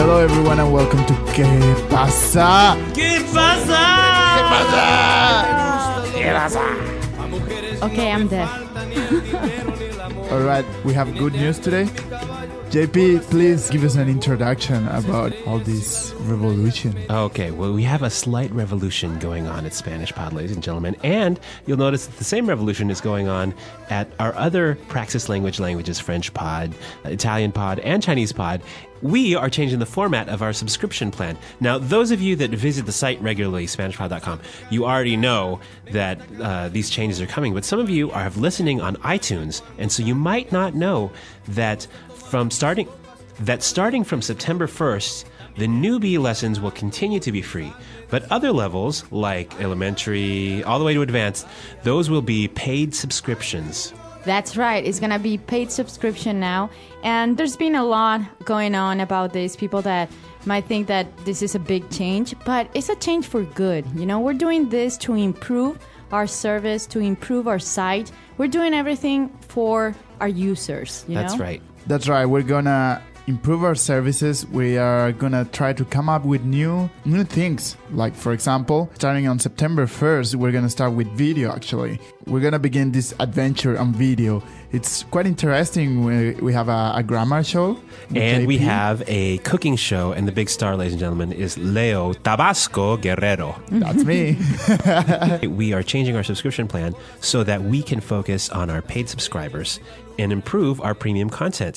Hello everyone and welcome to ¿Qué pasa? ¿Qué pasa? ¿Qué pasa? ¿Qué pasa? Okay, I'm deaf. Alright, we have good news today. JP, please give us an introduction about all this revolution. Okay, well, we have a slight revolution going on at Spanish Pod, ladies and gentlemen. And you'll notice that the same revolution is going on at our other Praxis languages, French Pod, Italian Pod, and Chinese Pod. We are changing the format of our subscription plan. Now, those of you that visit the site regularly, SpanishPod.com, you already know that these changes are coming. But some of you are listening on iTunes, and so you might not know that starting from September 1st, the newbie lessons will continue to be free. But other levels, like elementary, all the way to advanced, those will be paid subscriptions. That's right. It's going to be paid subscription now. And there's been a lot going on about this. People that might think that this is a big change, but it's a change for good. You know, we're doing this to improve our service, to improve our site. We're doing everything for our users. That's right. That's right. We're going to improve our services. We are going to try to come up with new things. Like, for example, starting on September 1st, we're going to start with video, actually. We're going to begin this adventure on video. It's quite interesting. We have a grammar show. And JP. we have a cooking show. And the big star, ladies and gentlemen, is Leo Tabasco Guerrero. That's me. We are changing our subscription plan so that we can focus on our paid subscribers and improve our premium content.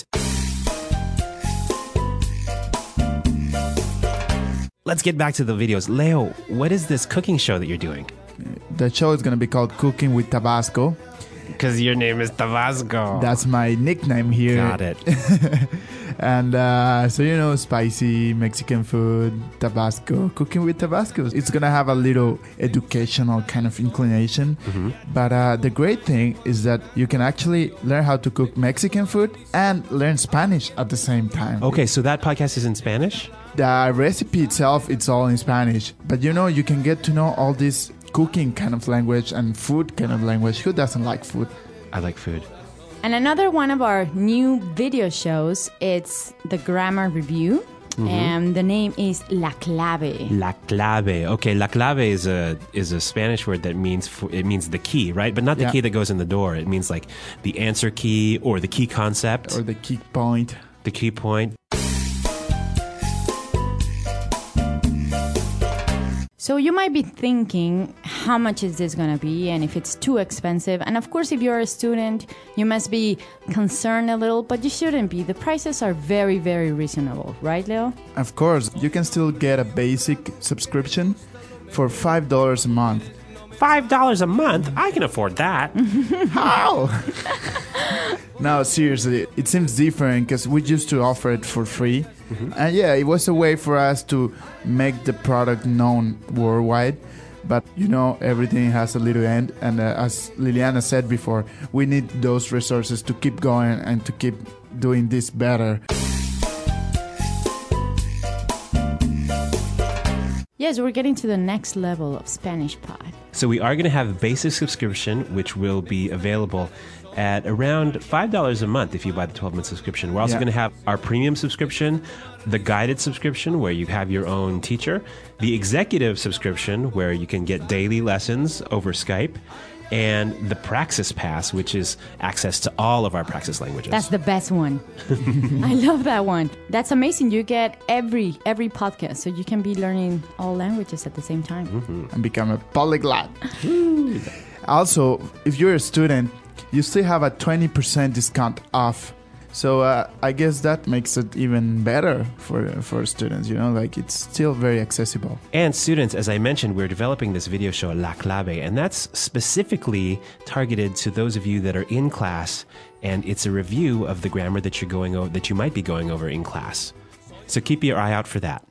Let's get back to the videos. Leo, what is this cooking show that you're doing? The show is going to be called Cooking with Tabasco. Because your name is Tabasco. That's my nickname here. Got it. And so, you know, spicy Mexican food, Tabasco, cooking with Tabasco. It's going to have a little educational kind of inclination. Mm-hmm. But the great thing is that you can actually learn how to cook Mexican food and learn Spanish at the same time. Okay, so that podcast is in Spanish? The recipe itself, it's all in Spanish. But, you know, you can get to know all this cooking kind of language and food kind of language. Who doesn't like food? I like food. And another one of our new video shows, it's the grammar review. Mm-hmm. And the name is La Clave. La clave. Okay, la clave is a Spanish word that means the key, right? But not the key that goes in the door. It means like the answer key or the key concept. Or the key point. The key point. So you might be thinking, how much is this going to be and if it's too expensive? And of course, if you're a student, you must be concerned a little, but you shouldn't be. The prices are very, very reasonable. Right, Leo? Of course, you can still get a basic subscription for $5 a month. $5 a month? I can afford that. How? No, seriously, it seems different because we used to offer it for free. Mm-hmm. And yeah, it was a way for us to make the product known worldwide. But, you know, everything has a little end. And as Liliana said before, we need those resources to keep going and to keep doing this better. Yes, we're getting to the next level of Spanish Pod. So we are going to have a basic subscription, which will be available at around $5 a month if you buy the 12-month subscription. We're also going to have our premium subscription, the guided subscription where you have your own teacher, the executive subscription where you can get daily lessons over Skype, and the Praxis Pass, which is access to all of our Praxis languages. That's the best one. I love that one. That's amazing. You get every podcast, so you can be learning all languages at the same time. Mm-hmm. And become a polyglot. Also, if you're a student, you still have a 20% discount off. So I guess that makes it even better for students, you know, like it's still very accessible. And students, as I mentioned, we're developing this video show, La Clave, and that's specifically targeted to those of you that are in class, and it's a review of the grammar that you're going over, that you might be going over in class. So keep your eye out for that.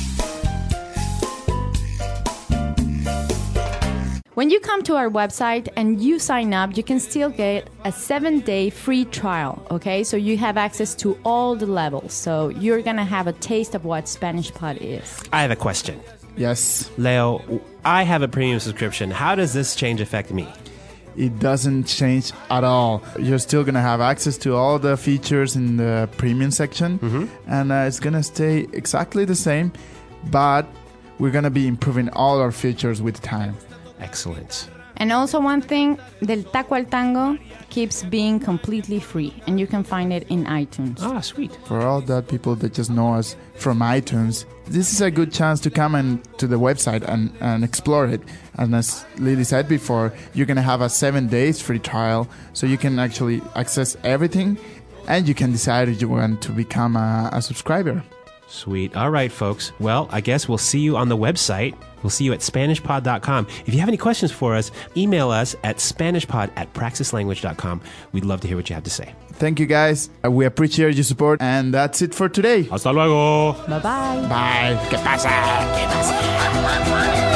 When you come to our website and you sign up, you can still get a 7-day free trial, okay? So you have access to all the levels. So you're going to have a taste of what Spanish Pod is. I have a question. Yes. Leo, I have a premium subscription. How does this change affect me? it doesn't change at all. You're still going to have access to all the features in the premium section, and it's going to stay exactly the same, but we're going to be improving all our features with time. Excellent. And also one thing, Del Taco al Tango keeps being completely free, and you can find it in iTunes. Ah, sweet. For all the people that just know us from iTunes, this is a good chance to come to the website and explore it. And as Lily said before, you're going to have a 7 days free trial, so you can actually access everything, and you can decide if you want to become a subscriber. Sweet. All right, folks. Well, I guess we'll see you on the website. We'll see you at SpanishPod.com. If you have any questions for us, email us at SpanishPod@praxislanguage.com. We'd love to hear what you have to say. Thank you, guys. We appreciate your support, and that's it for today. Hasta luego. Bye-bye. Bye. ¿Qué pasa? ¿Qué pasa?